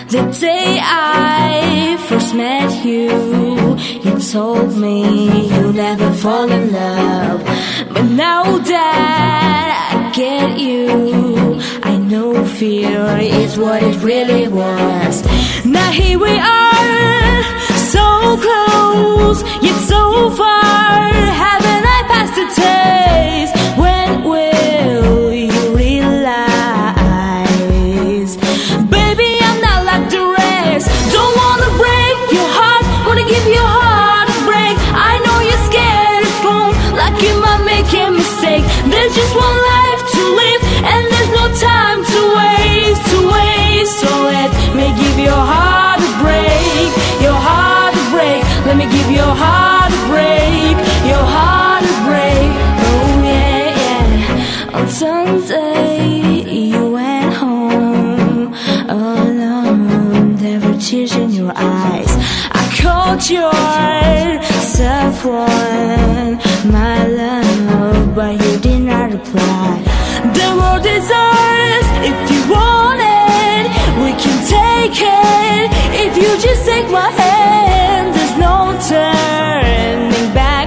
The day I first met you, you told me you'll never fall in love. But now that I get you, I know fear is what it really was. Now here we are, so close, yet so far. Haven't I passed the taste? When will you realize? Baby, I'm not like the rest. Don't wanna break your heart, wanna give your heart a break. I know you're scared it's wrong, like you might make a mistake. There's just one life to live, and there's no time to waste, So let me give your heart a break, your heart a break. Let me give your heart a break, your heart a break. Oh yeah, yeah. On Sunday you went home alone. There were tears in your eyes. I called yourself one, my love, but you did not reply. The world is ours if you want it, we can take it. If you just take my hand, there's no turning back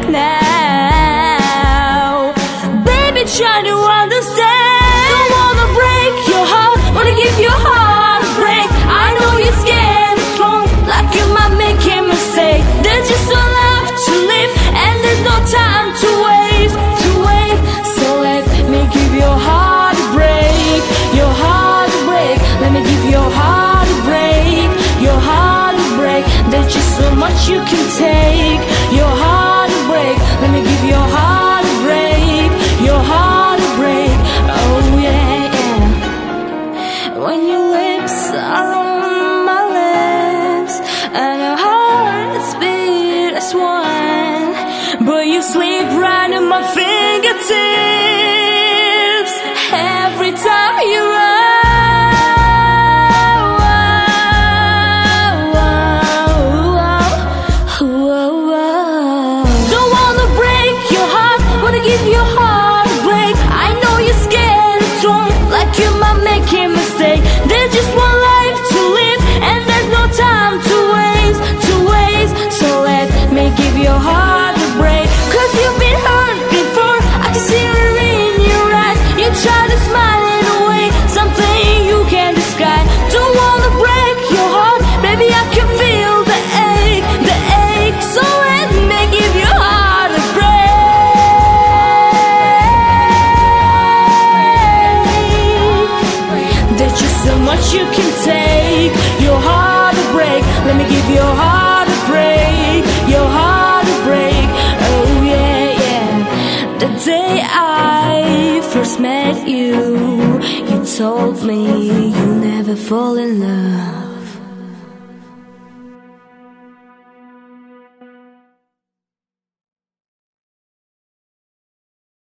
now. Baby, try to understand. Don't wanna break your heart, wanna give your heart a break. I know you're scared it's wrong, like you might make a mistake. There's just one life to live, and there's no time to waste, So let me give your heart a break, your heart a break. Let me give your heart a break, your heart a break. There's just so much you can take, your heart a break. Let me give your heart a break, your heart a break. Oh yeah, yeah. When your lips are on my lips, and your hearts beat as one, but you sleep right in my fingertips every time you run. Give your heart a break. I know you're scared it's wrong, like you might make a mistake. There's just one life to live, and there's no time to waste, So let me give your heart a break. Cause you've been hurt before, I can see it in your eyes. You try to smile it away, something you can't describe. Don't wanna break your heart, baby, I can feel the ache, So let me give your heart a break. So much you can take, your heart a break. Let me give your heart a break, your heart a break. Oh yeah, yeah. The day I first met you, you told me you'll never fall in love.